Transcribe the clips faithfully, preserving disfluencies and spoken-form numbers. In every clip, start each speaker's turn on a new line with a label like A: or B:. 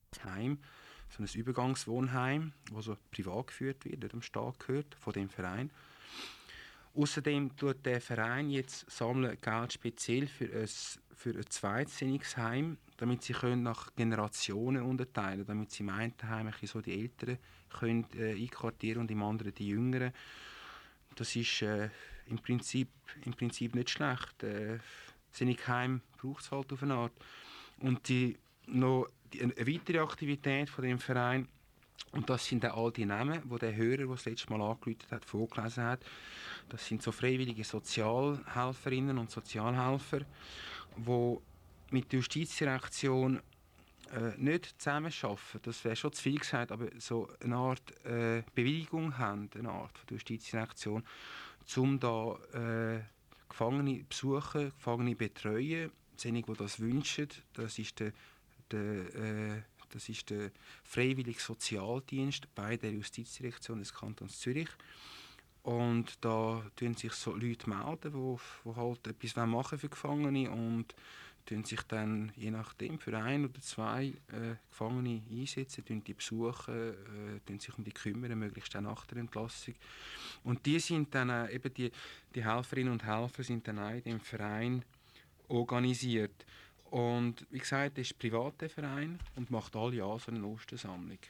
A: Heim, so ein Übergangswohnheim, das so privat geführt wird, nicht dem Staat gehört, von dem Verein. Außerdem tut der Verein jetzt sammeln Geld speziell für ein, für ein Zweitsinnigsheim, damit sie können nach Generationen unterteilen, damit sie im einen Heim so die Älteren können, äh, einquartieren und im anderen die Jüngeren. Das ist äh, im, Prinzip, im Prinzip nicht schlecht. Äh, Sinnigheim braucht es halt auf eine Art. Und die, noch die, eine weitere Aktivität von dem Verein, und das sind auch all die Namen, die der Hörer, der das letzte Mal angerufen hat, vorgelesen hat. Das sind so freiwillige Sozialhelferinnen und Sozialhelfer, die mit der Justizdirektion äh, nicht zusammenarbeiten, das wäre schon zu viel gesagt, aber so eine Art äh, Bewilligung haben, eine Art von der Justizdirektion, um da äh, Gefangene besuchen, Gefangene betreuen, diejenigen, die das wünschen. Das ist der, der äh, Das ist der Freiwillige Sozialdienst bei der Justizdirektion des Kantons Zürich. Und da melden sich so Leute, melden, die, die halt etwas machen für Gefangene und tun sich dann je nachdem für ein oder zwei äh, Gefangene einsetzen, tun die besuchen, äh, tun sich um die kümmern, möglichst auch nach der Entlassung. Und die sind dann äh, eben die, die Helferinnen und Helfer sind dann auch in dem Verein organisiert. Und wie gesagt, das ist ein privater Verein und macht alle Jahre so eine Ostersammlung.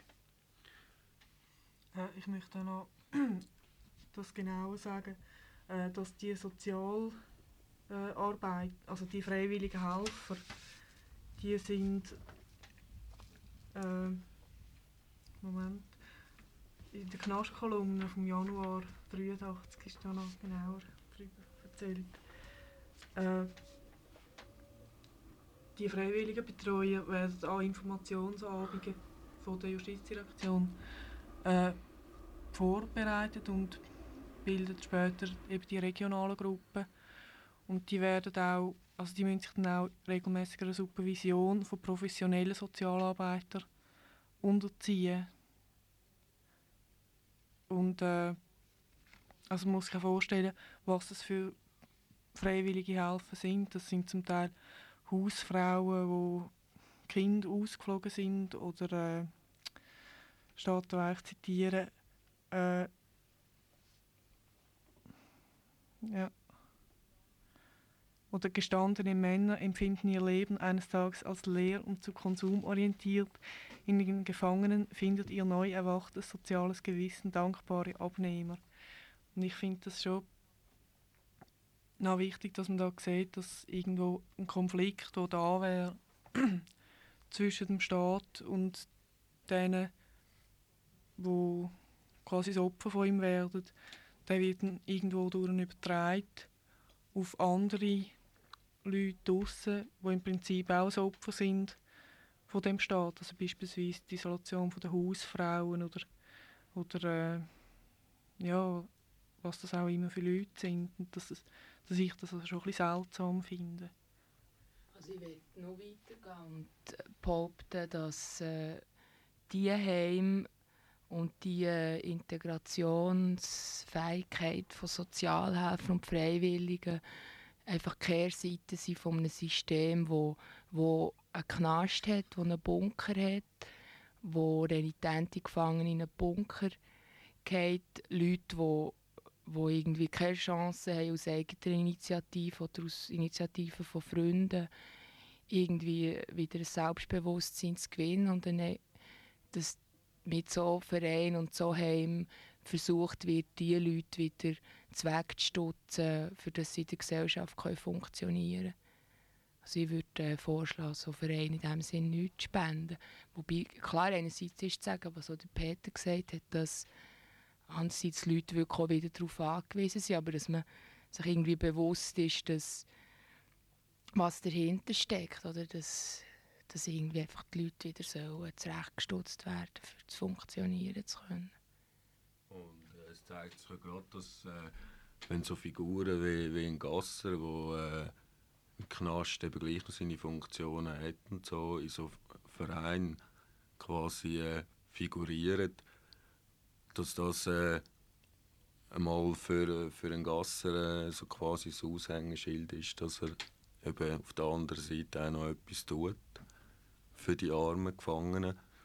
B: Äh, ich möchte noch das genauer sagen, äh, dass die Sozialarbeit, äh, also die freiwilligen Helfer, die sind äh, Moment, in der Knastkolumne vom Januar dreiundachtzig ist da noch genauer darüber erzählt. Äh, die freiwilligen Betreuer werden an Informationsabenden von der Justizdirektion äh, vorbereitet und bilden später eben die regionalen Gruppen. Und die werden auch, also die müssen sich dann auch regelmäßig einer Supervision von professionellen Sozialarbeitern unterziehen. Und äh, also man muss sich vorstellen, was das für freiwillige Helfer sind. Das sind zum Teil Hausfrauen, wo Kinder ausgeflogen sind, oder äh, steht da, ich zitiere, äh, ja. Oder gestandene Männer empfinden ihr Leben eines Tages als leer und zu Konsum orientiert. In den Gefangenen findet ihr neu erwachtes soziales Gewissen dankbare Abnehmer. Und ich finde das schon noch wichtig, dass man da sieht, dass irgendwo ein Konflikt, der da wäre zwischen dem Staat und denen, die quasi das Opfer von ihm werden, der wird dann irgendwo durch übertragen auf andere Leute draussen, die im Prinzip auch so Opfer sind von dem Staat. Also beispielsweise die Isolation der Hausfrauen oder, oder äh, ja, was das auch immer für Leute sind. Und dass, es, dass ich das also schon ein bisschen seltsam finde.
C: Also ich will noch weitergehen und behaupten, dass äh, die Heime und die äh, Integrationsfähigkeit von Sozialhelfern und Freiwilligen einfach die Kehrseite sind von einem System, wo, wo einen Knast hat, wo einen Bunker hat, wo renitente Gefangene in einen Bunker geht, Leute, die wo irgendwie keine Chance haben aus eigener Initiative oder aus Initiativen von Freunden irgendwie wieder ein Selbstbewusstsein zu gewinnen und dann dass mit so Vereinen und so Heim versucht wird, diese Leute wieder wegzustutzen, für dass sie in der Gesellschaft können funktionieren können. Also ich würde äh, vorschlagen, so Vereine in diesem Sinne nichts spenden. Wobei, klar, einerseits ist zu sagen, was auch der Peter gesagt hat, dass andererseits Leute wirklich auch wieder darauf angewiesen sind, aber dass man sich irgendwie bewusst ist, dass was dahinter steckt, oder dass, dass irgendwie einfach die Leute wieder sollen zurechtgestutzt werden, um zu funktionieren zu können.
D: Und äh, es zeigt sich ja gerade, dass äh, wenn so Figuren wie, wie ein Gasser, der äh, im Knast eben gleich noch seine Funktionen hat und so, in so Vereinen quasi äh, figurieren, dass das äh, einmal für, für einen Gasser äh, so quasi das Aushängeschild ist, dass er eben auf der anderen Seite auch noch etwas tut für die armen Gefangenen.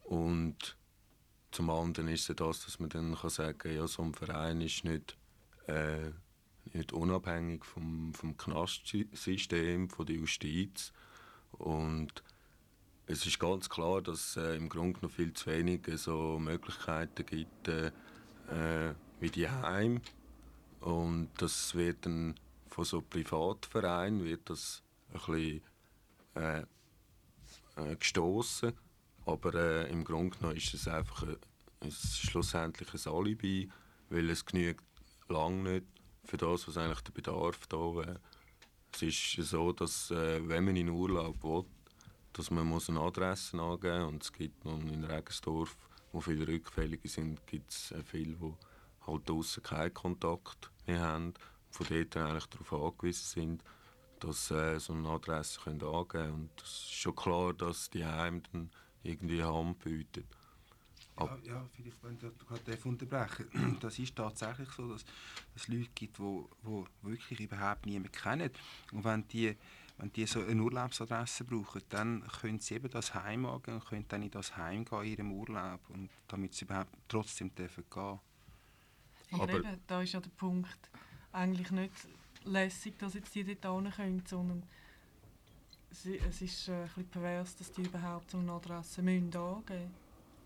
D: Und zum anderen ist es das, dass man dann kann sagen kann, ja, so ein Verein ist nicht, äh, nicht unabhängig vom, vom Knastsystem, von der Justiz. Und es ist ganz klar, dass es äh, im Grunde noch viel zu wenige so Möglichkeiten gibt äh, wie die Heim. Und das wird dann von so Privatvereinen wird das ein bisschen äh, äh, gestossen. Aber äh, im Grunde genommen ist es einfach ein, ist schlussendlich ein Alibi, weil es genügt lange nicht für das, was eigentlich der Bedarf da wäre. Es ist so, dass äh, wenn man in Urlaub will, dass man muss eine Adresse angeben muss. Und es gibt noch in Regensdorf, wo viele Rückfällige sind, gibt es äh, viele, die halt draussen keinen Kontakt mehr haben. Von dort eigentlich darauf angewiesen sind, dass sie äh, so eine Adresse können angeben können. Und es ist schon klar, dass die Heime dann irgendwie Hand bieten.
A: Ja, ja, vielleicht, wenn ich gerade unterbrechen. Das ist tatsächlich so, dass es Leute gibt, die wo, wo wirklich überhaupt niemanden kennen. Und wenn die, wenn die so eine Urlaubsadresse brauchen, dann können sie eben das Heim angehen und können dann in das Heim gehen in ihrem Urlaub, und damit sie überhaupt trotzdem dürfen gehen.
B: Aber,
D: Aber
B: eben, da ist ja der Punkt eigentlich nicht lässig, dass jetzt die dort hin können, sondern es ist äh, ein bisschen pervers, dass die überhaupt so eine Adresse müssen angeben müssen.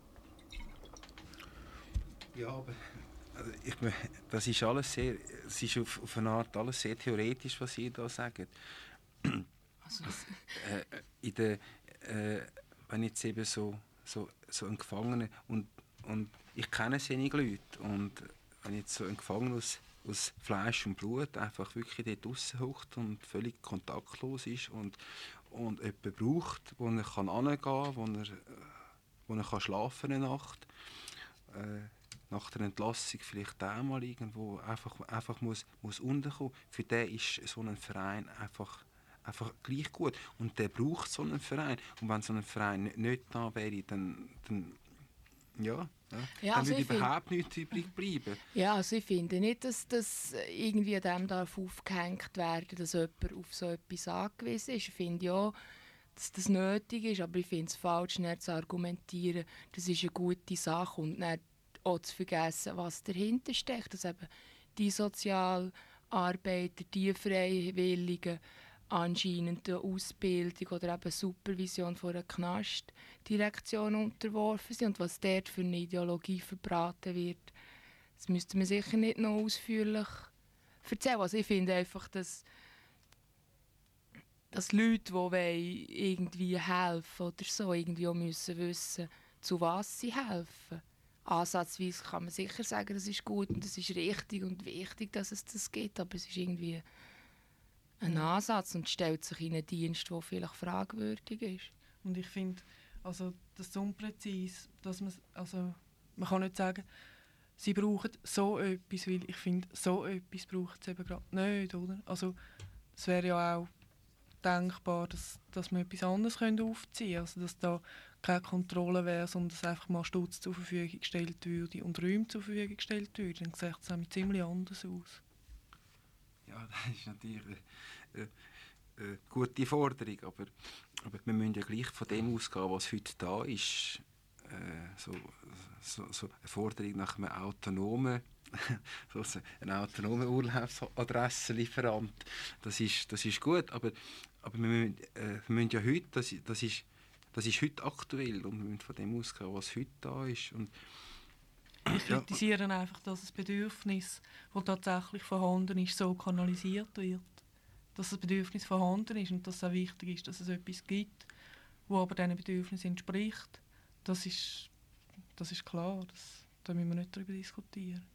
A: Ja, aber also ich, das ist alles sehr, es ist auf, auf eine Art alles sehr theoretisch, was Sie da sagen.
C: Also,
A: äh, in der, äh, wenn jetzt eben so, so, so ein Gefangener, und, und ich kenne solche Leute, und wenn jetzt so ein Gefangener aus, aus Fleisch und Blut einfach wirklich dort draussen hockt und völlig kontaktlos ist und, und jemanden braucht, wo er kann hingehen kann, wo er, wo er kann schlafen eine Nacht, äh, nach der Entlassung vielleicht auch mal irgendwo einfach, einfach muss, muss unterkommen. Für den ist so ein Verein einfach, einfach gleich gut. Und der braucht so einen Verein. Und wenn so ein Verein nicht, nicht da wäre, dann, dann, ja, ja,
C: Ja,
A: dann
C: also
A: würde
C: ich find-
A: überhaupt nichts übrig bleiben.
C: ja, also ich finde nicht, dass das irgendwie dem darf aufgehängt werden, dass jemand auf so etwas angewiesen ist. Ich finde ja, dass das nötig ist, aber ich finde es falsch, nicht zu argumentieren, das ist eine gute Sache und nicht auch zu vergessen, was dahinter steckt. Dass eben die Sozialarbeiter, die Freiwilligen anscheinend der Ausbildung oder eben Supervision von einer Knastdirektion unterworfen sind und was dort für eine Ideologie verbraten wird, das müsste man sicher nicht noch ausführlich erzählen. Also ich finde einfach, dass, dass Leute, die wollen, irgendwie helfen oder so, irgendwie auch müssen wissen, zu was sie helfen. Ansatzweise kann man sicher sagen, das ist gut und das ist richtig und wichtig, dass es das gibt, aber es ist irgendwie ein Ansatz und stellt sich in einen Dienst, der vielleicht fragwürdig ist.
B: Und ich finde, also, das ist unpräzise, dass man, also, man kann nicht sagen, sie brauchen so etwas, weil ich finde, so etwas braucht es eben gerade nicht, oder? Also, es wäre ja auch denkbar, dass, dass man etwas anderes aufziehen könnte, also dass da keine Kontrolle wäre, sondern dass einfach mal Stutz zur Verfügung gestellt würde und Räume zur Verfügung gestellt würden. Dann sieht es nämlich ziemlich anders aus.
A: Ja, das ist natürlich eine, eine, eine gute Forderung, aber, aber wir müssen ja gleich von dem ausgehen, was heute da ist. Äh, so, so, so eine Forderung nach einem autonomen, so eine autonome Urlaubsadressenlieferant. Das ist, das ist gut, aber, aber wir, müssen, äh, wir müssen ja heute, das, das, ist, das ist heute aktuell, und wir müssen von dem ausgehen, was heute da ist. Und
B: Ich kritisiere einfach, dass das Bedürfnis, das tatsächlich vorhanden ist, so kanalisiert wird. Dass das Bedürfnis vorhanden ist und dass es auch wichtig ist, dass es etwas gibt, das aber diesen Bedürfnissen entspricht. Das ist, das ist klar, das, da müssen wir nicht darüber diskutieren.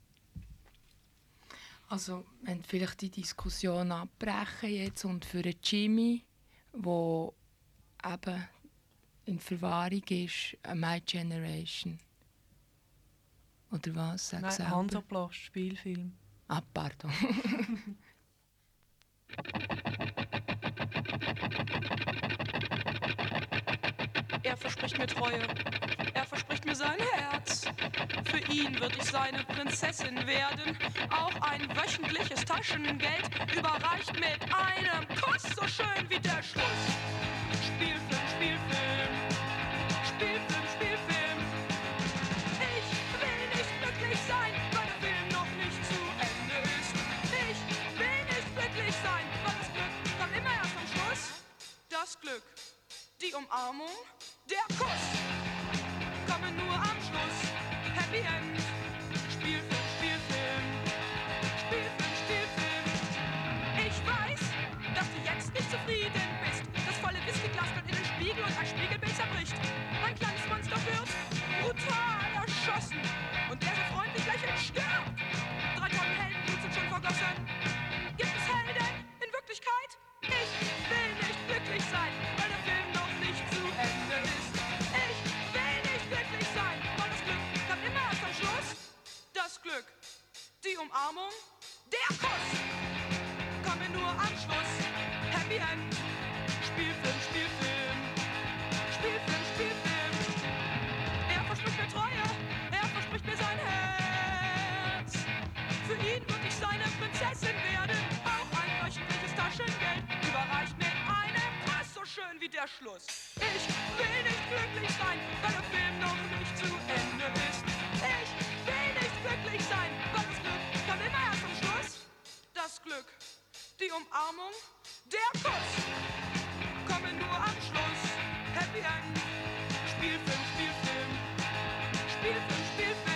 C: Also, wenn vielleicht die Diskussion abbrechen jetzt und für einen Jimmy, der eben in Verwahrung ist, My Generation. Oder was? Sag
B: Nein,
C: selber.
B: Hansaplast, Spielfilm.
C: Ah, pardon.
E: Er verspricht mir Treue. Er verspricht mir sein Herz. Für ihn wird ich seine Prinzessin werden. Auch ein wöchentliches Taschengeld überreicht mit einem Kuss so schön wie der Schluss. Spielfilm, Spielfilm. Spielfilm, Spielfilm. Schluss. Ich will nicht glücklich sein, weil der Film noch nicht zu Ende ist. Ich will nicht glücklich sein, weil das Glück kam immer erst am Schluss. Das Glück, die Umarmung, der Kuss kommen nur am Schluss. Happy End, Spielfilm, Spielfilm, Spielfilm, Spielfilm.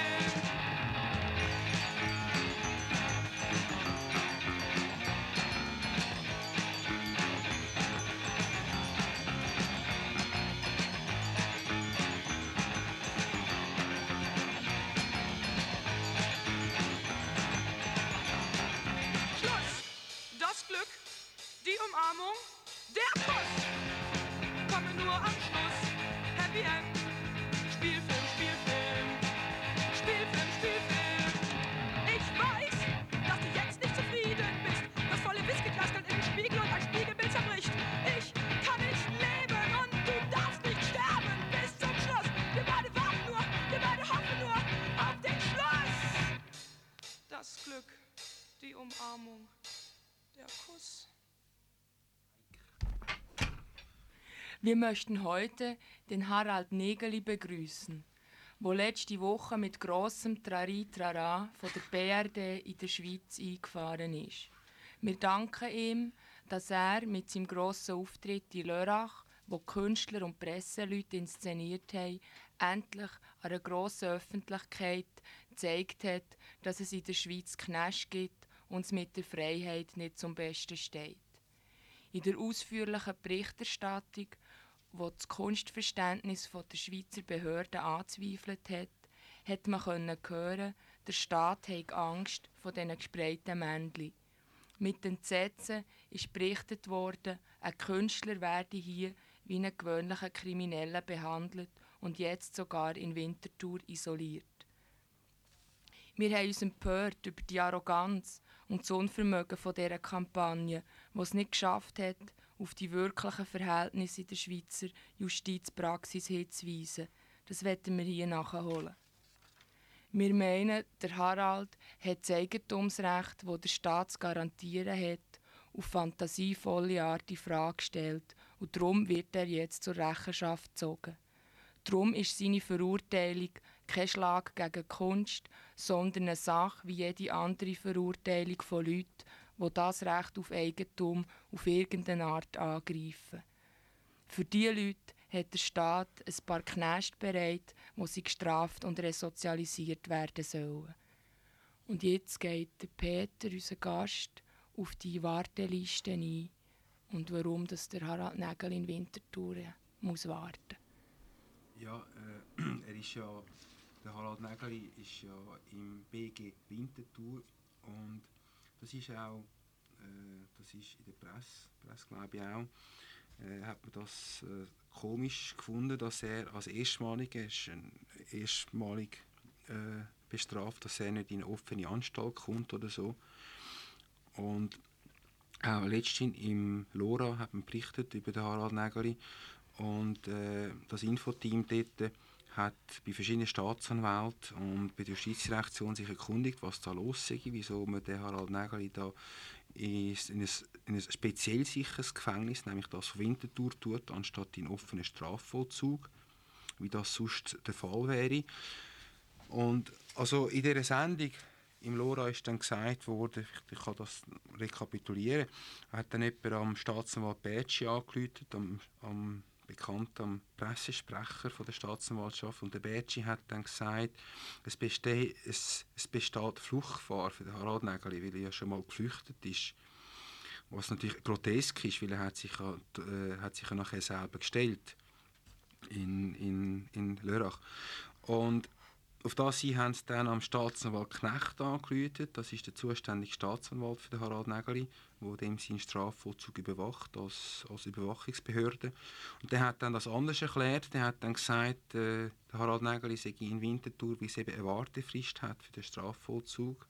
E: Die Umarmung, der Kuss, kommen nur am Schluss. Happy End, Spielfilm, Spielfilm, Spielfilm, Spielfilm. Ich weiß, dass du jetzt nicht zufrieden bist. Das volle Whiskyglas dann im Spiegel und ein Spiegelbild zerbricht. Ich kann nicht leben und du darfst nicht sterben bis zum Schluss. Wir beide warten nur, wir beide hoffen nur auf den Schluss. Das Glück, die Umarmung, der Kuss.
C: Wir möchten heute den Harald Nägeli begrüßen, der letzte Woche mit grossem Trari-Trara von der B R D in der Schweiz eingefahren ist. Wir danken ihm, dass er mit seinem grossen Auftritt in Lörrach, wo Künstler und Presseleute inszeniert haben, endlich einer grossen Öffentlichkeit gezeigt hat, dass es in der Schweiz Knäsche gibt und es mit der Freiheit nicht zum Besten steht. In der ausführlichen Berichterstattung, die das Kunstverständnis der Schweizer Behörden angezweifelt hat, hat man hören, der Staat habe Angst vor diesen gespreiten Männchen. Mit Entsetzen ist berichtet worden, ein Künstler werde hier wie ein gewöhnlicher Krimineller behandelt und jetzt sogar in Winterthur isoliert. Wir haben uns empört über die Arroganz und das Unvermögen von dieser Kampagne, die es nicht geschafft hat, auf die wirklichen Verhältnisse in der Schweizer Justizpraxis hinzuweisen. Das wollen wir hier nachholen. Wir meinen, der Harald hat das Eigentumsrecht, das der Staat zu garantieren hat, auf fantasievolle Art in Frage gestellt und darum wird er jetzt zur Rechenschaft gezogen. Darum ist seine Verurteilung kein Schlag gegen Kunst, sondern eine Sache wie jede andere Verurteilung von Leuten, die das Recht auf Eigentum auf irgendeine Art angreifen. Für diese Leute hat der Staat ein paar Knäste bereit, wo sie gestraft und resozialisiert werden sollen. Und jetzt geht der Peter, unser Gast, auf die Warteliste ein und warum das der Harald Nägeli in Winterthur muss warten.
A: Ja, äh, er ist ja, der Harald Nägeli ist ja im B G Winterthur und das ist auch, äh, das ist in der Presse, Presse glaube ich auch, äh, hat man das äh, komisch gefunden, dass er als Erstmaliger, er ist ein erstmalig äh, bestraft, dass er nicht in eine offene Anstalt kommt oder so. Und auch letztens im Lora hat man berichtet über den Harald Nägeli. Und äh, das Infoteam dort hat bei verschiedenen Staatsanwälten und bei der Justizdirektion sich erkundigt, was da los ist, wieso man den Harald Nägeli da in ein, in ein speziell sicheres Gefängnis, nämlich das von Winterthur, tut, anstatt in offenen Strafvollzug, wie das sonst der Fall wäre. Und also in dieser Sendung im Lora ist dann gesagt worden, ich kann das rekapitulieren, hat dann jemand am Staatsanwalt Bertschi angerufen, am, am bekannten Pressesprecher von der Staatsanwaltschaft, und der Bertschi hat dann gesagt, es besteht, es, es besteht Fluchtgefahr für den Harald Nägeli, weil er ja schon mal geflüchtet ist. Was natürlich grotesk ist, weil er hat sich, äh, hat sich ja nachher selber gestellt in, in, in Lörrach. Und auf das hin haben sie dann am Staatsanwalt Knecht angerufen. Das ist der zuständige Staatsanwalt für den Harald Nägeli, der dem seinen Strafvollzug überwacht als, als Überwachungsbehörde. Und der hat dann das anders erklärt. Der hat dann gesagt, äh, der Harald Nägeli sei in Winterthur, weil es eben eine Wartefrist hat für den Strafvollzug.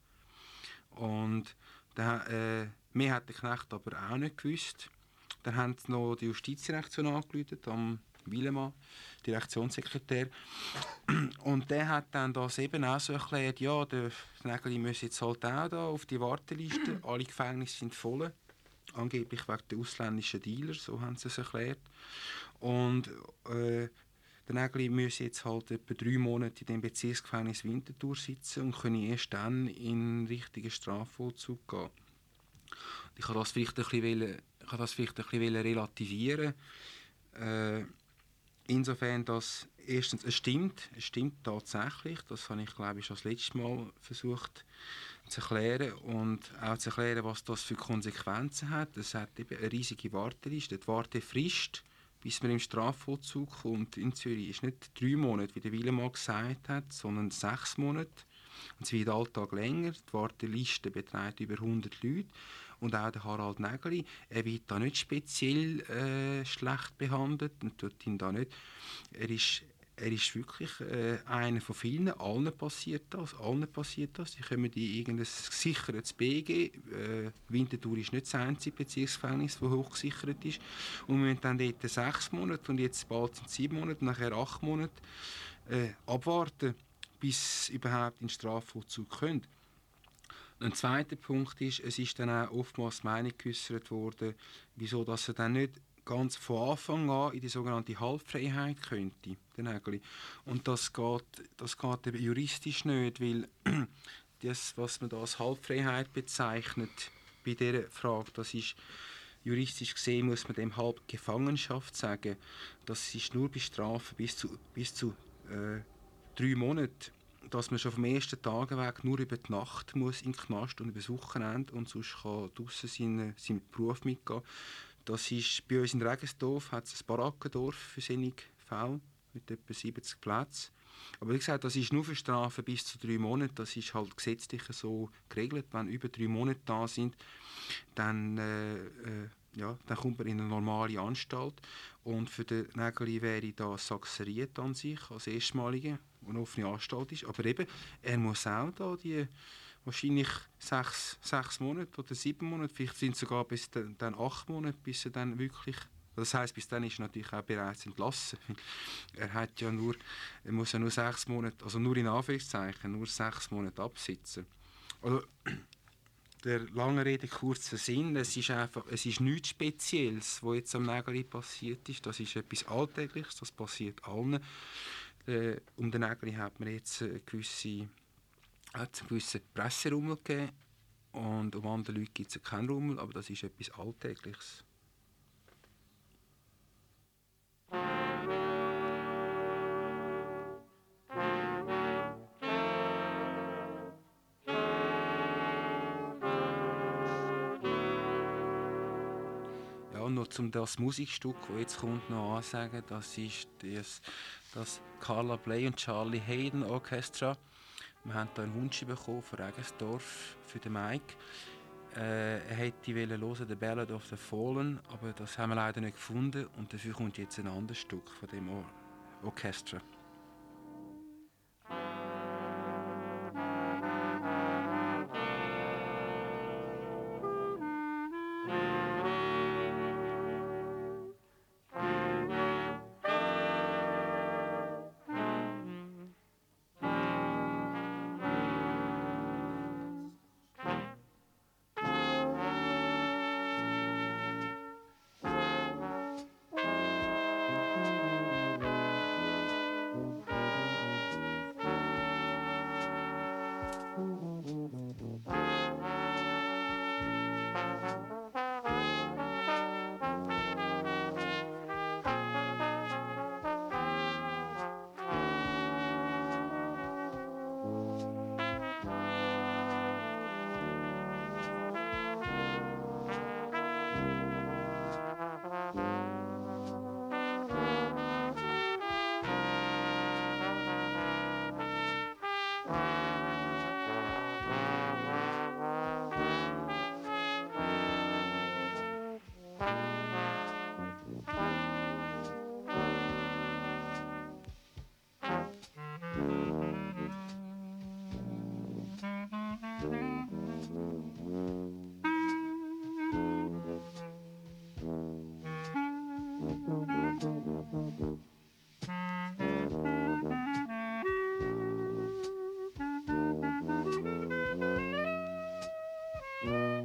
A: Und der, äh, mehr hat der Knecht aber auch nicht gewusst. Dann haben sie noch die Justizdirektion angerufen, am Willemann, Direktionssekretär. Und der hat dann das eben auch so erklärt, ja, der Nägeli muss jetzt halt auch da auf die Warteliste, alle Gefängnisse sind voll, angeblich wegen der ausländischen Dealer, so haben sie es erklärt. Und äh, der Nägeli müssen jetzt halt etwa drei Monate in dem Bezirksgefängnis Winterthur sitzen und können erst dann in richtigen Strafvollzug gehen. Ich kann das vielleicht ein bisschen, ich kann das vielleicht ein bisschen relativieren. Äh, insofern, dass erstens, es stimmt, es stimmt tatsächlich, das habe ich, glaube ich, schon das letzte Mal versucht zu erklären und auch zu erklären, was das für Konsequenzen hat. Es hat eben eine riesige Warteliste, die Wartefrist, bis man im Strafvollzug kommt in Zürich, ist nicht drei Monate, wie der Willemann gesagt hat, sondern sechs Monate. Und es wird Alltag länger, die Warteliste beträgt über hundert Leute. Und auch der Harald Nägeli, er wird da nicht speziell äh, schlecht behandelt und tut ihn da nicht. Er ist, er ist wirklich äh, einer von vielen, allen passiert das, allen passiert das. Die kommen in irgendein gesichertes B G. Äh, Winterthur ist nicht das einzige Bezirksgefängnis, das hochgesichert ist. Und wir müssen dann dort sechs Monate und jetzt bald sind sieben Monate und nachher acht Monate äh, abwarten, bis überhaupt in den Strafvollzug können. Ein zweiter Punkt ist, es ist dann auch oftmals die Meinung geäußert worden, wieso dass er dann nicht ganz von Anfang an in die sogenannte Halbfreiheit könnte, der Nägeli. Und das geht, das geht eben juristisch nicht, weil das, was man da als Halbfreiheit bezeichnet, bei dieser Frage, das ist juristisch gesehen, muss man dem Halbgefangenschaft sagen. Das ist nur bei Strafen bis zu, bis zu äh, drei Monaten, dass man schon vom ersten Tag weg nur über die Nacht muss in den Knast und über das Wochenende und sonst kann draussen seinen, seinen Beruf mitgehen. Das ist bei uns in Regensdorf hat es ein Barackendorf für solche Fälle mit etwa siebzig Plätzen. Aber wie gesagt, das ist nur für Strafen bis zu drei Monaten. Das ist halt gesetzlich so geregelt. Wenn über drei Monate da sind, dann, äh, äh, ja, dann kommt man in eine normale Anstalt. Und für den Nägeli wäre das sakseriert an sich als erstmalige eine offene Anstalt ist. Aber eben, er muss auch da die wahrscheinlich sechs, sechs Monate oder sieben Monate, vielleicht sind es sogar bis dann, dann acht Monate, bis er dann wirklich, das heisst, bis dann ist er natürlich auch bereits entlassen. Er hat ja nur, er muss ja nur sechs Monate, also nur in Anführungszeichen, nur sechs Monate absitzen. Also, der lange Rede, kurzer Sinn, es ist einfach, es ist nichts Spezielles, was jetzt am Nägeli passiert ist. Das ist etwas Alltägliches, das passiert allen. Äh, um den Nägeli hat man jetzt eine gewisse, hat einen gewissen Presserummel gegeben und um andere Leute gibt es keinen Rummel, aber das ist etwas Alltägliches. Und noch zum das Musikstück, das jetzt kommt, noch ansagen, das ist das, das Carla Bley und Charlie Hayden Orchestra. Wir haben hier einen Wunsch bekommen von Regensdorf für den Mike. Äh, er hätte hören, The Ballad of the Fallen, aber das haben wir leider nicht gefunden und dafür kommt jetzt ein anderes Stück von dem Or- Orchestra.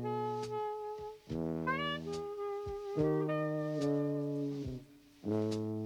A: Mm-hmm.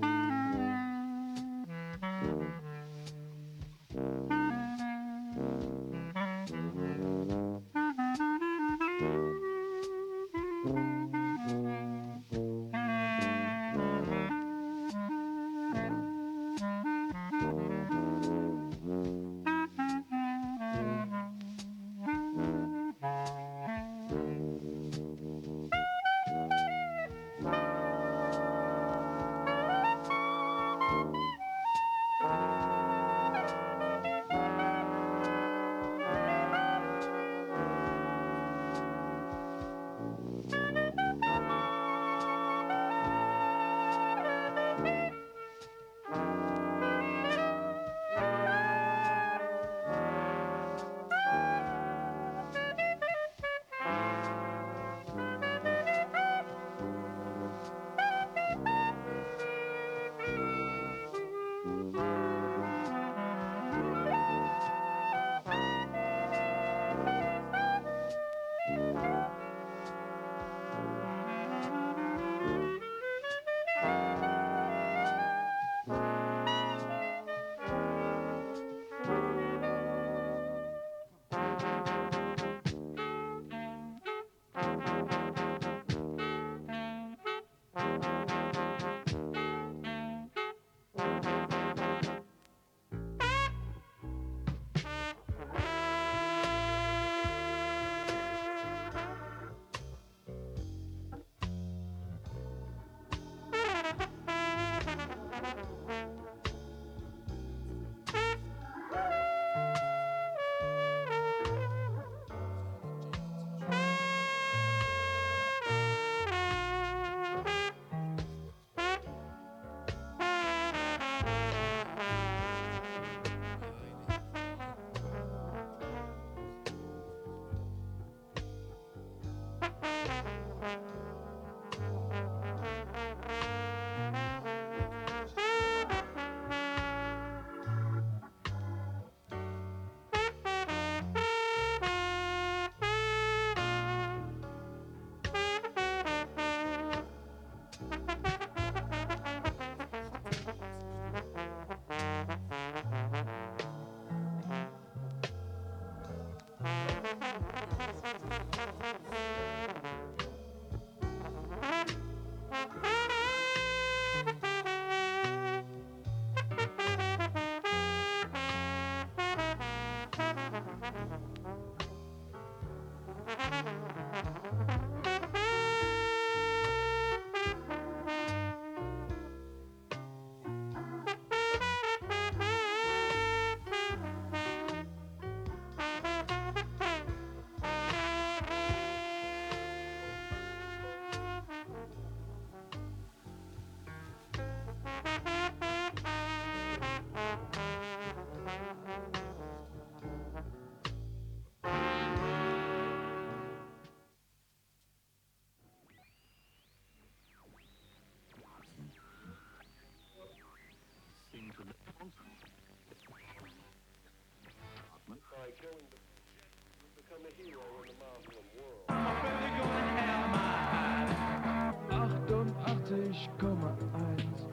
F: achtundachtzig Komma eins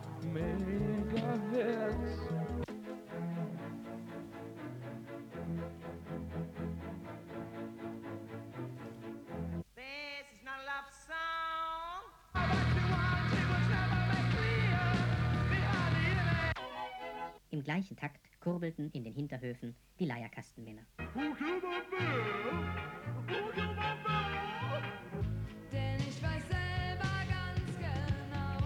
F: Megahertz.
G: Im gleichen Takt kurbelten in den Hinterhöfen die Leierkastenmänner.
H: Denn ich weiß selber ganz genau.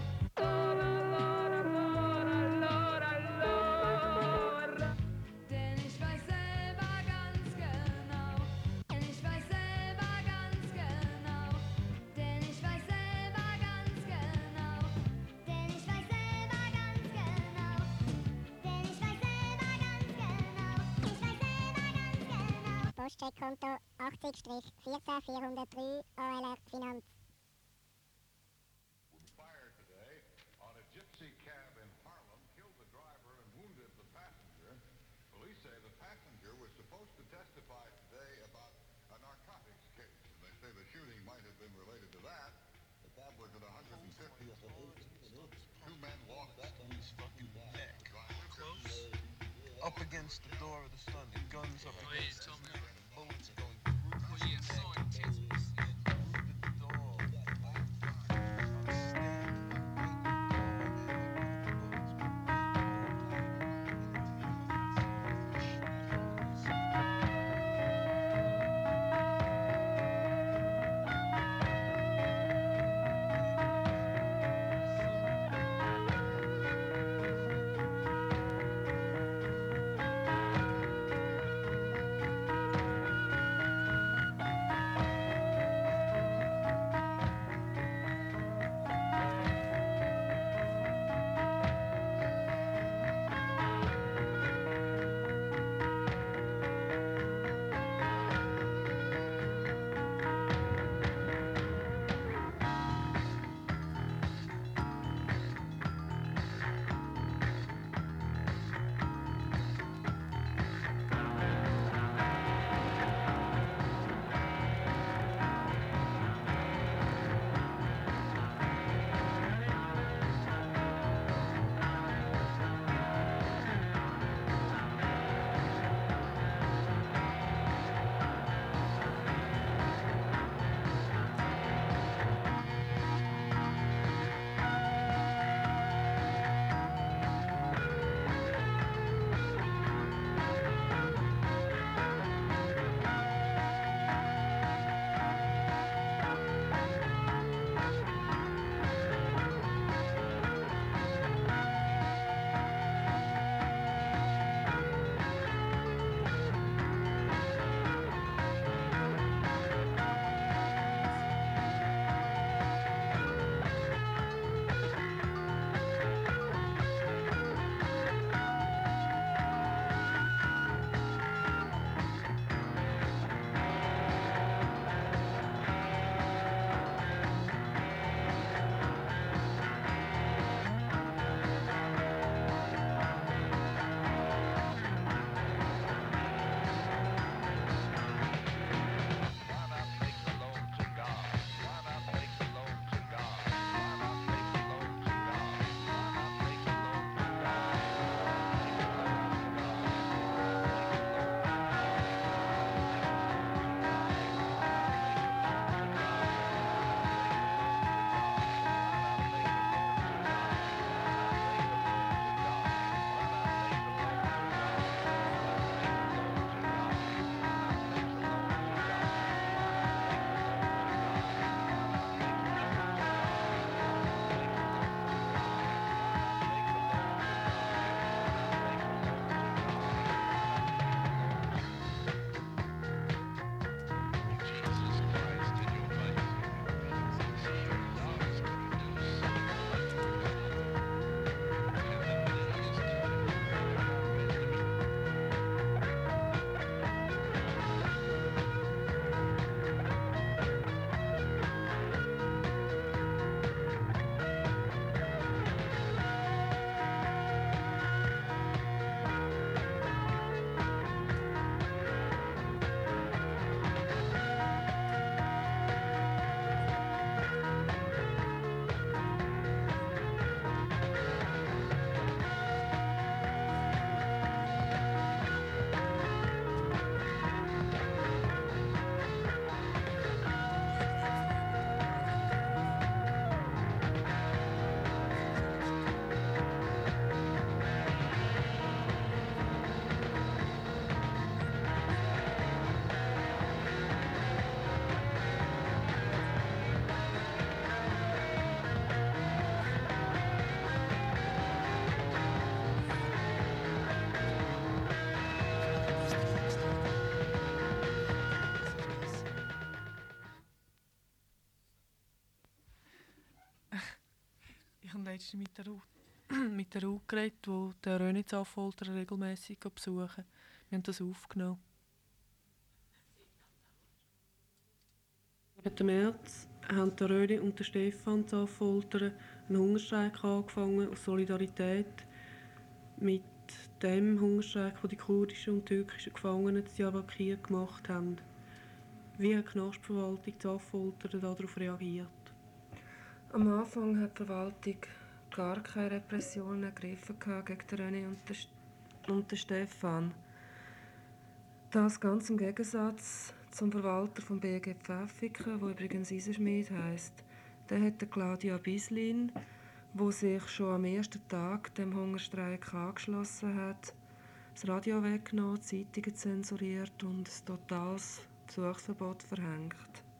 H: Denn ich weiß selber ganz genau. Denn ich weiß selber ganz genau. Denn ich weiß selber ganz genau. Denn ich weiß selber ganz genau. Denn ich weiß selber ganz genau. Ich weiß selber ganz genau. Postcheckkonto achtzig vierzehn vierhundertdrei O L R Finanz.
I: Fire today on a gypsy cab in Harlem killed the driver and wounded the passenger. Police say the passenger was supposed to testify today about a narcotics case. And they say the shooting might have been related to that. The cab was at one hundred fiftieth and two men walked back on his fucking neck.
J: Close. Up against the door of the sun, the guns up against his neck, bullets going through his neck, through the door. Standing,
B: letztens mit der Ruth, mit der Ruth geredet, die den René Zaffolter regelmässig besuchen. Wir haben das aufgenommen. Im März haben der René und der Stefan Zaffolter einen Hungerstreik angefangen, aus Solidarität mit dem Hungerstreik, den die kurdischen und türkischen Gefangenen in Diyarbakir gemacht haben. Wie hat die Knastverwaltung Zaffolter darauf reagiert?
K: Am Anfang hat die Verwaltung gar keine Repressionen ergriffen gegen den René und den, St- und den Stefan. Das ganz im Gegensatz zum Verwalter vom B G Pfäffiken, der übrigens Eisenschmied heisst. Der hat der Claudia Bislin, wo sich schon am ersten Tag dem Hungerstreik angeschlossen hat, das Radio weggenommen, Zeitungen zensuriert und ein totales Besuchsverbot verhängt.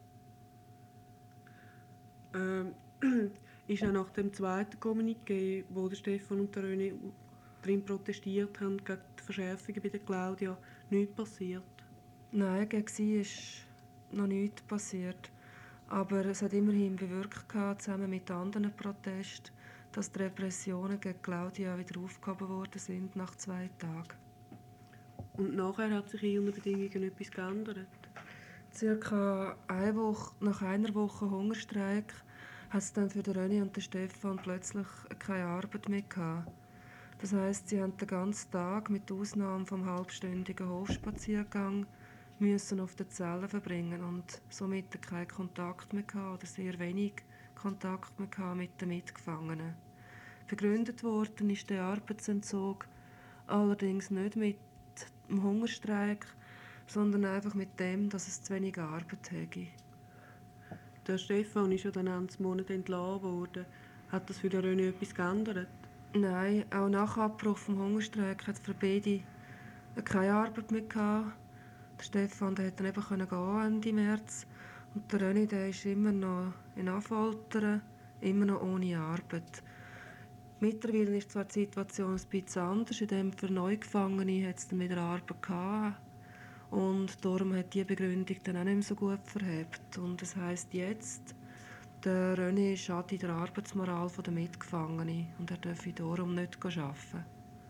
B: Ähm, ist auch nach dem zweiten Kommuniqué, wo der Stefan und der René drin protestiert haben gegen die Verschärfungen bei der Claudia, nichts passiert?
K: Nein, gegen sie ist noch nichts passiert. Aber es hat immerhin bewirkt, gehabt, zusammen mit anderen Protesten, dass die Repressionen gegen Claudia wieder aufgehoben worden sind nach zwei Tagen.
B: Und nachher hat sich in ihren Bedingungen etwas geändert?
K: Circa eine Woche, nach einer Woche Hungerstreik hat es dann für den René und den Stefan plötzlich keine Arbeit mehr gehabt. Das heisst, sie haben den ganzen Tag mit Ausnahme vom halbstündigen Hofspaziergang müssen auf der Zelle verbringen und somit keinen Kontakt mehr gehabt oder sehr wenig Kontakt mehr gehabt mit den Mitgefangenen. Begründet worden ist der Arbeitsentzug allerdings nicht mit dem Hungerstreik, sondern einfach mit dem, dass es zu wenig Arbeit hätte.
B: Der Stefan ist ja dann Ende Monat entlassen worden. Hat das für den René etwas geändert?
K: Nein, auch nach Abbruch vom Hungerstreik hat für beide keine Arbeit mehr gehabt. Der Stefan der konnte dann eben gehen Ende März und der René der ist immer noch in Affoltern, immer noch ohne Arbeit. Mittlerweile ist zwar die Situation ein bisschen anders, in dem für Neugefangene hat es dann wieder Arbeit gehabt. Und darum hat die Begründung dann auch nicht mehr so gut verhebt. Und das heisst jetzt, der René schadet der Arbeitsmoral der Mitgefangenen und er dürfe darum nicht arbeiten.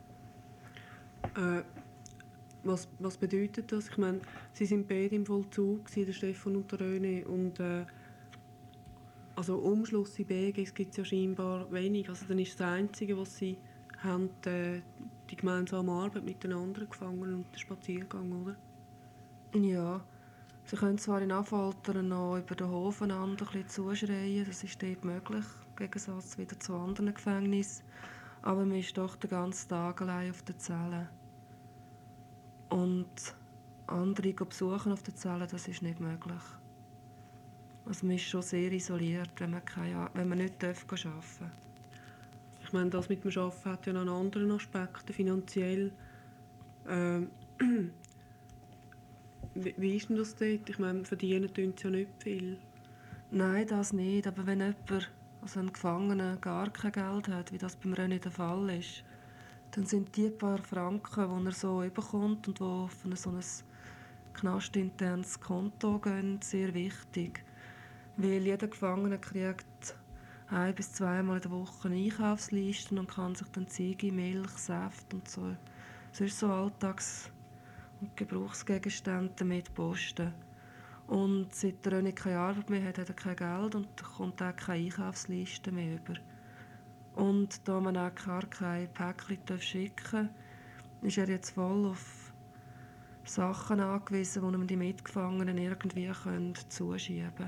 B: Äh, was, was bedeutet das? Ich meine, sie sind beide im Vollzug, der Stefan und der René. Und äh, also Umschluss in B G gibt es ja scheinbar wenig. Also dann ist das Einzige, was sie haben, äh, die gemeinsame Arbeit mit den anderen Gefangenen und der Spaziergang, oder?
K: Ja, sie können zwar in Affoltern noch über den Hof einander ein bisschen zuschreien, das ist dort möglich, im Gegensatz wieder zu anderen Gefängnissen, aber man ist doch den ganzen Tag allein auf der Zelle. Und andere besuchen auf der Zelle, das ist nicht möglich. Also man ist schon sehr isoliert, wenn man, keine, wenn man nicht arbeiten darf.
B: Ich meine, das mit dem Arbeiten hat ja noch einen anderen Aspekt, finanziell. Ähm, Wie, wie ist denn das dort? Ich meine, verdienen tun sie ja nicht viel.
K: Nein, das nicht. Aber wenn jemand, also ein Gefangener, gar kein Geld hat, wie das beim René der Fall ist, dann sind die paar Franken, die er so bekommt und die auf ein so ein knastinternes Konto gehen, sehr wichtig. Weil jeder Gefangene kriegt ein- bis zweimal in der Woche eine Einkaufsliste und kann sich dann Ziege, Milch, Saft und so, sonst so Alltags- und Gebrauchsgegenstände damit posten. Und seit er nicht keine Arbeit mehr hat, hat er kein Geld und kommt auch keine Einkaufsliste mehr über. Und da man auch gar keine Päckchen schicken darf, ist er jetzt voll auf Sachen angewiesen, die ihm die Mitgefangenen irgendwie können zuschieben können.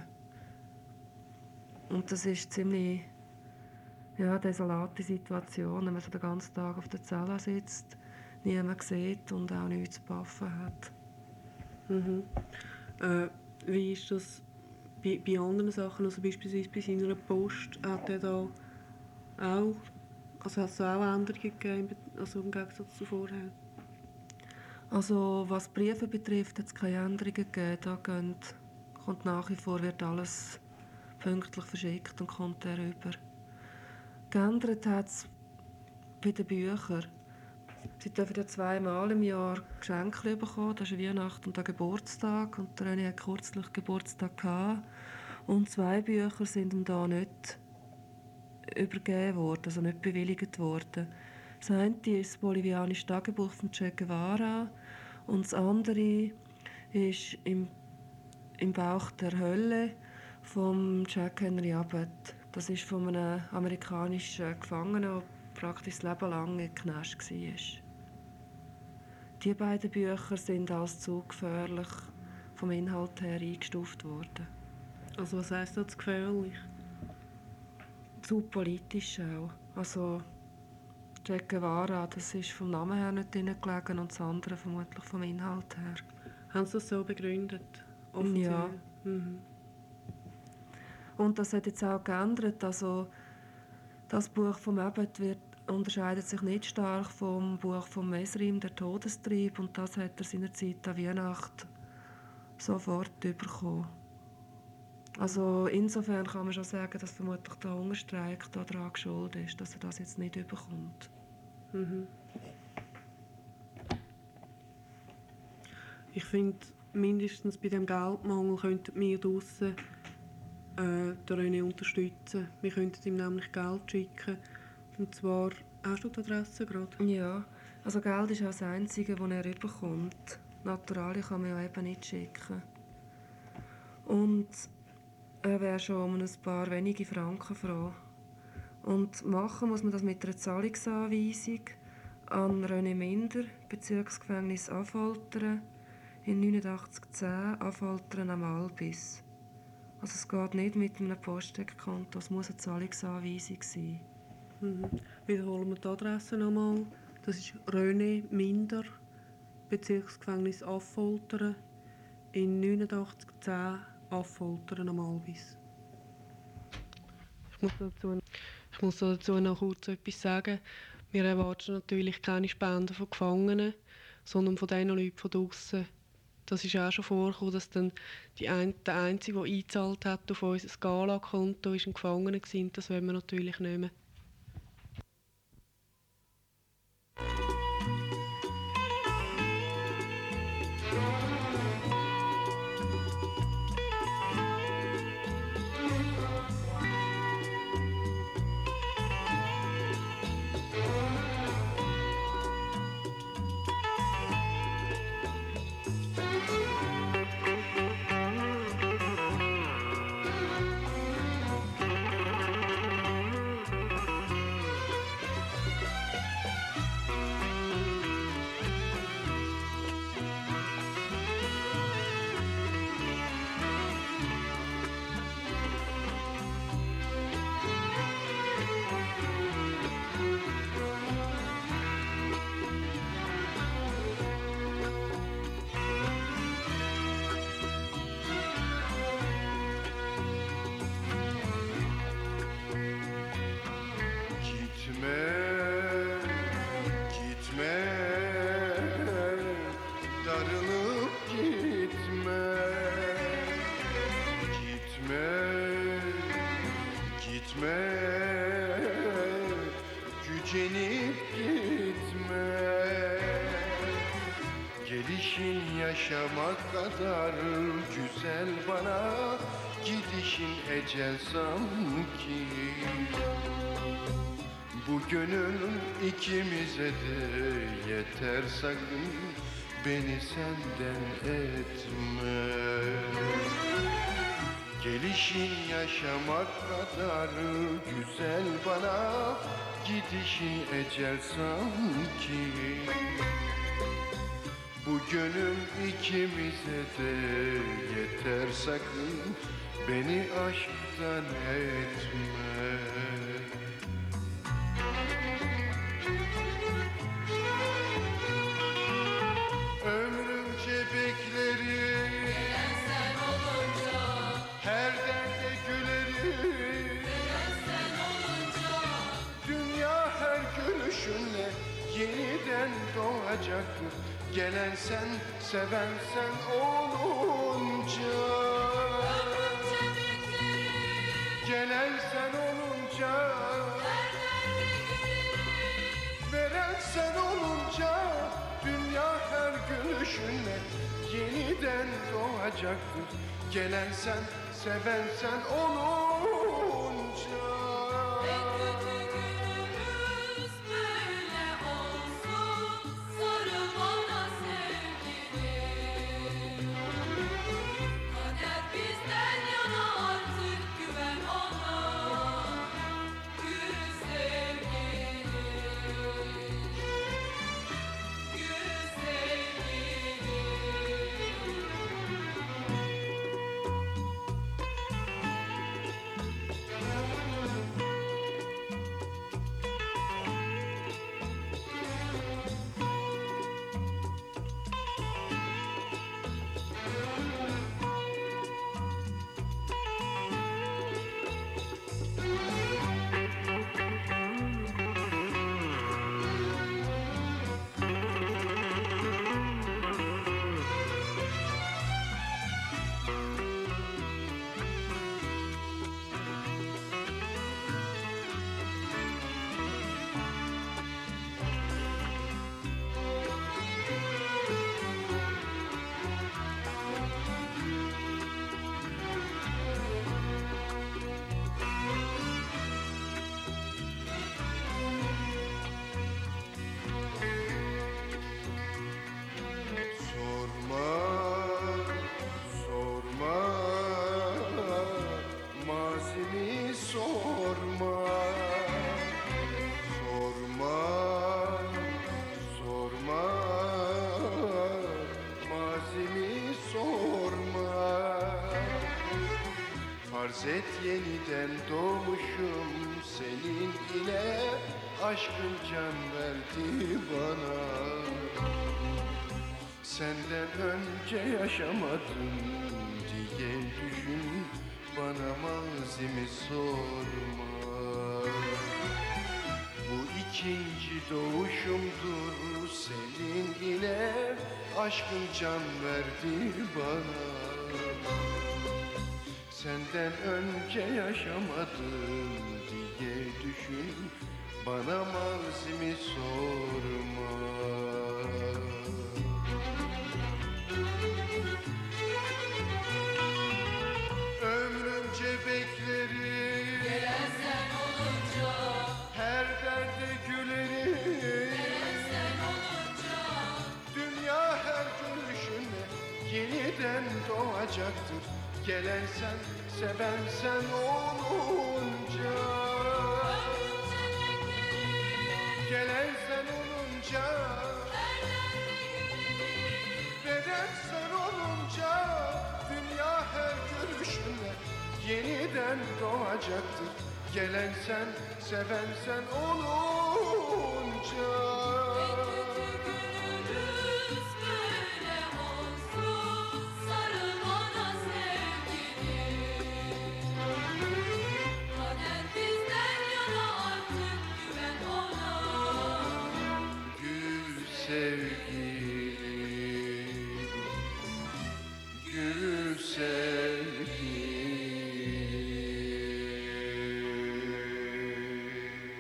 K: Und das ist ziemlich ja, eine desolate Situation, wenn man so den ganzen Tag auf der Zelle sitzt, niemand sieht und auch nichts zu baffen hat.
B: Mhm. Äh, wie ist das bei, bei anderen Sachen, also beispielsweise bei seiner Post, hat er da auch, also hat es da auch Änderungen gegeben, also im Gegensatz zu vorher?
K: Also was Briefe betrifft, hat es keine Änderungen gegeben. Da gehen, kommt nach wie vor, wird alles pünktlich verschickt und kommt er rüber. Geändert hat es bei den Büchern. Sie dürfen ja zweimal im Jahr Geschenke bekommen. Das ist Weihnachten und der Geburtstag. Und der René hat kürzlich Geburtstag gehabt. Und zwei Bücher sind ihm da nicht übergeben worden, also nicht bewilligt worden. Das eine ist das bolivianische Tagebuch von Che Guevara und das andere ist im, im Bauch der Hölle von Jack Henry Abbott. Das ist von einem amerikanischen Gefangenen, der praktisch das Leben lang im Knast war. Die beiden Bücher sind als zu gefährlich vom Inhalt her eingestuft worden.
B: Also was heisst das gefährlich?
K: Zu politisch auch. Also Che Guevara, das ist vom Namen her nicht drin gelegen und das andere vermutlich vom Inhalt her.
B: Haben Sie das so begründet?
K: Offiziell? Ja.
B: Mhm.
K: Und das hat jetzt auch geändert. Also das Buch vom Abbott wird unterscheidet sich nicht stark vom Buch von Mesrim, der Todestrieb, und das hat er seinerzeit an Weihnachten sofort bekommen. Also insofern kann man schon sagen, dass vermutlich der Hungerstreik daran schuld ist, dass er das jetzt nicht bekommt.
B: Mhm. Ich finde, mindestens bei dem Geldmangel könnten wir draussen äh, den René unterstützen. Wir könnten ihm nämlich Geld schicken. Und zwar, hast du die Adresse gerade?
K: Ja, also Geld ist auch das Einzige, das er bekommt. Naturalien kann man ja eben nicht schicken. Und er wäre schon um ein paar wenige Franken froh. Und machen muss man das mit einer Zahlungsanweisung an René Minder, Bezirksgefängnis Affoltern, in neunundachtzig zehn Affoltern am Albis. Also es geht nicht mit einem Postdeckkonto, es muss eine Zahlungsanweisung sein.
B: Mhm. Wiederholen wir die Adresse nochmal. Das ist René Minder, Bezirksgefängnis Affoltern, in neunundachtzig zehn Affoltern am Albis. Ich muss, dazu, ich muss dazu noch kurz etwas sagen. Wir erwarten natürlich keine Spenden von Gefangenen, sondern von den Leuten von draussen. Das ist auch schon vorgekommen, dass dann die ein, der Einzige, der eingezahlt hat auf unser Scala-Konto, ein Gefangener war. Das wollen wir natürlich nicht mehr.
L: Yaşamak kadar güzel bana gidişin ecel sanki. Bu gönül ikimize de yeter sakın beni senden etme. Gelişin yaşamak kadar güzel bana gidişin ecel sanki. Bu gönül ikimize de yeter sakın beni aşktan etme. Ömrümce beklerim gelen sen olunca, her derde gülerim gelen sen olunca, dünya her gülüşünle yeniden doğacaktır. Gelen sen, seven sen olunca. Ömrümce beklerim gelen sen olunca, her derde gülerim veren sen olunca, dünya her gülüşünle yeniden doğacaktır. Gelen sen, seven sen olunca. Farz et yeniden doğmuşum senin ile, aşkın can verdi bana. Senden önce yaşamadım diye düşün, bana mazimi sorma. Bu ikinci doğuşumdur senin ile, aşkın can verdi bana. Senden önce yaşamadım diye düşün, bana mazimi sorma. Ömrümce beklerim,
H: Gelen sen olunca,
L: her derde gülerim.
H: gelen sen olunca,
L: Dünya her gülüşünle yeniden doğacaktır. Gelen sen, seven sen olunca. Gelen sen olunca, veren sen olunca, dünya her görüşünle yeniden doğacaktır. Gelen sen, seven sen olunca.
H: günümüz böyle olsun, sarıl bana sevgilim. Kader bizden yana, artık güven ona.
L: Gül sevgilim, gül sevgilim.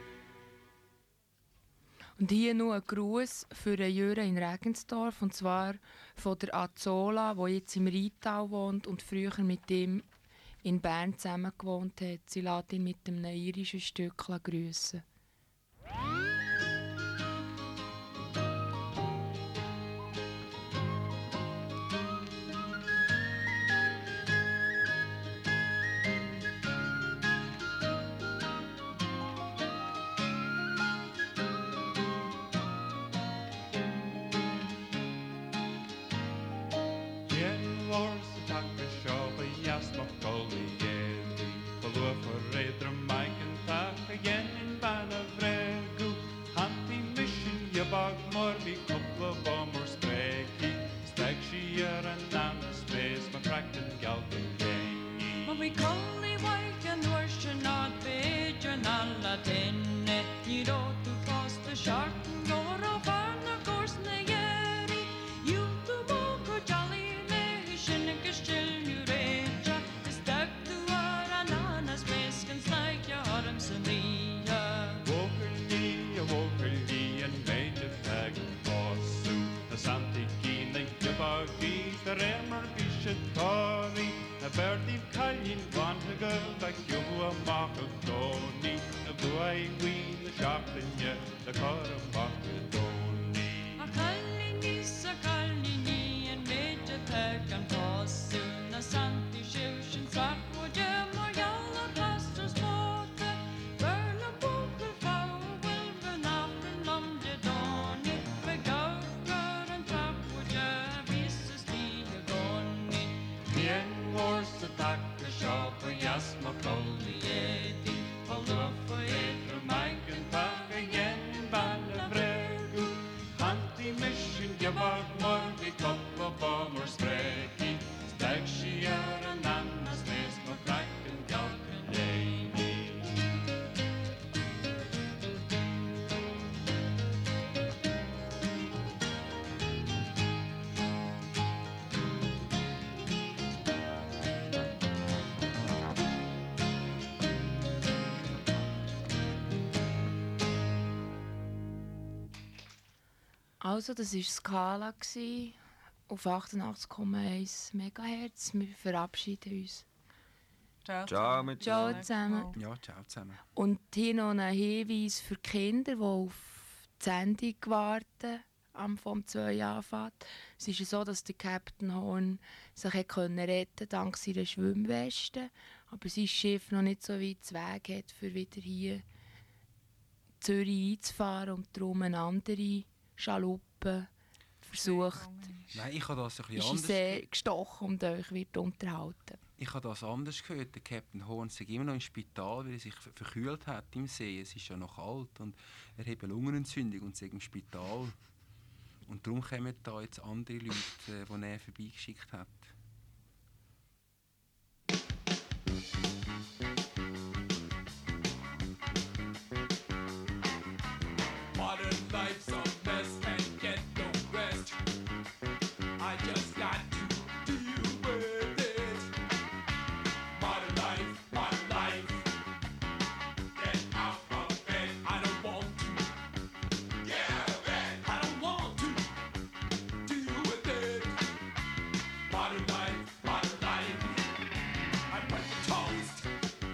C: Und hier noch ein Gruß für den Jürgen in Regensdorf, und zwar von der Azola, die jetzt im Rheintal wohnt und früher mit ihm in Bern zusammen gewohnt hat. Sie lässt ihn mit einem irischen Stück grüßen.
M: Jen vår så takker sjåle jasmak golli jeli, Kolua for redra maiken takke jen in bana vregu, Hanti mission je bag morbi kopla bommer spreki, Steg skier en annan spes ma krakten galten gengi.
E: Men vi kolli vajken vårsen at bedjen alla tenne, Ni då du koste sjarten går og farna korsne gjeri, Jutu moko jolly me, Shinnika still nu reja, Stak du var ananas mesken snaik jeg har dem som ria.
M: Våker li og våker li en meide fægen passu, Na santi kine je bagi, Der emmer bishet kari, Na berdi kallin vanhege, Vek jo a makedoni, Na buai wien, Na sjaklinje, Na kara makedoni.
E: A kallini sa kallini en medje pökan passun, A santi tjusen svart och göm och jalla plasters båte, Börla boker fågel för natten om det dåni, För gaukar en trapp och gör visse stiger gonni.
M: Jen vår så takker sjåpe jasma kolli jedi, Kolua for edra maiken takke jen bana vregu, Hanti mission je bag morbi koppa bommer spreki, Steg skier en annan snes ma krakken galken leini.
C: Also, das war Skala gsi, auf achtundachtzig Komma eins Megahertz. Wir verabschieden uns.
B: Ciao,
D: Ciao mit
C: Ciao zusammen.
A: Ja, ciao zusammen.
C: Und hier noch ein Hinweis für die Kinder, die auf die Sendung warten, am vom zwei Jahren anfängt. Es ist ja so, dass der Captain Horn sich retten konnte, dank seiner Schwimmweste. Aber sein Schiff noch nicht so weit Weg hat, für wieder hier Zürich einzufahren und darum eine andere Schaluppe versucht.
A: Nein, ich habe das ein bisschen
C: Ist
A: anders.
C: sehr gestochen und euch wird unterhalten.
A: Ich habe das anders gehört. Der Captain Horn sei immer noch im Spital, weil er sich ver- verkühlt hat im See. Es ist ja noch kalt und er hat eine Lungenentzündung und sei im Spital. Und darum kommen da jetzt andere Leute, äh, die er vorbeigeschickt hat.
N: Modern life's a mess, can't get no rest. I just got to deal with it. Modern life, modern life. Get out of bed, I don't want to. Get out of bed, I don't want to. Deal with it. Modern life, modern life. I break the toast.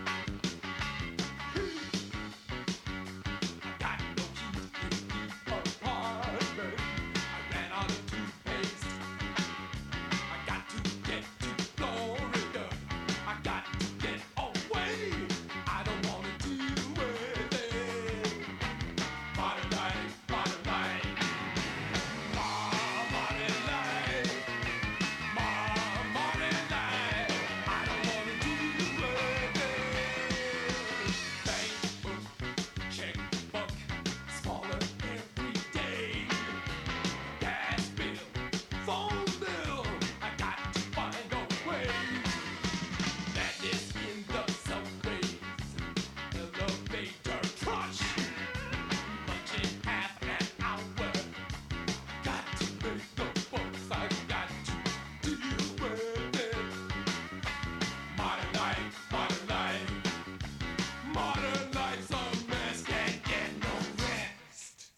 N: I got no keys in the apartment. I ran out of toothpaste. I got to get to Florida. I got to get away. I don't wanna deal with it. Modern life, modern life. My modern life. My modern life. I don't wanna deal with it. Bank book, checkbook, smaller every day. Gas bill, phone bill. I got to find a way. Madness in the subways, elevator crush. Lunch in half an hour. Got to make the books. I got to deal with it. Modern life, modern life. Modern life's a mess. Can't get no rest.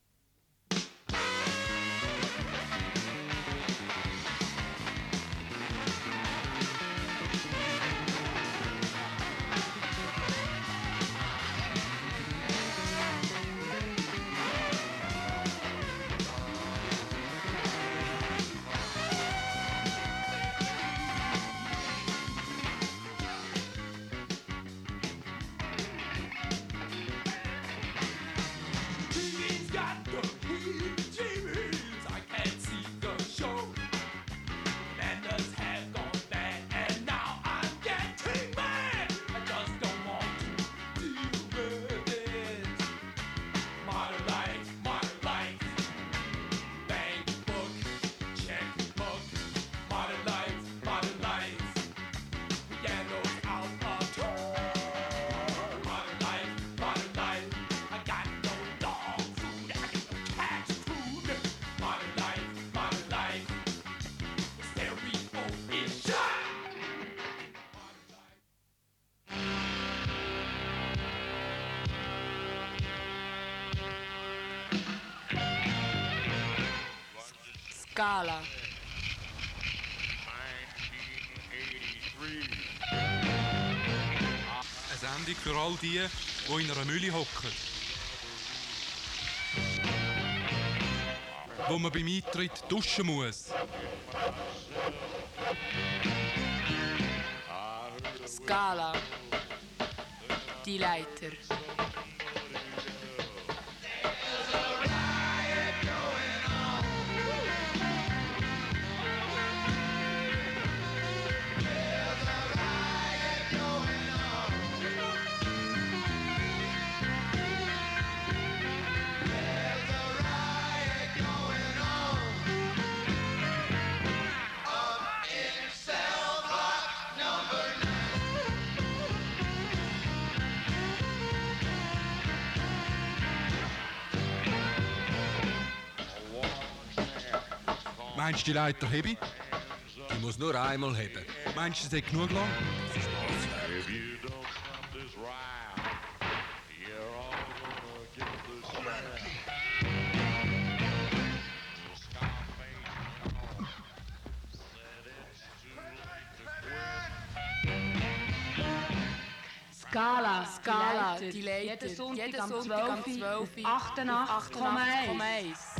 N: T V's got the heebie-jeebies. I can't see the show. Commanders have gone bad, and now I'm getting mad. I just don't want to deal with it. Modern life, modern life. Bank book, checkbook. Modern life, modern life. Pianos out of tune. Modern life, modern life. I got no dog food, I got no cat food. Modern life, modern life. The stereo is shut.
C: Scala.
O: Eine Sendung für all die, die in einer Mühle hocken. Wo man beim Eintritt duschen muss.
C: Scala. Die Leiter.
O: Meinst du, die Leiter hebe ich?
D: Ich muss nur einmal heben.
O: Meinst du, das ist genug lang?
I: If you don't stop this ride, you're all gonna get the shot.
C: Scala. Scala. Die
P: Die
C: Leiter.
P: Leiter. Jeden Sonntag
C: Jeden
P: am
C: Sonntag am
P: zwölf
C: zwölf
P: Uhr. achtundachtzig Komma eins.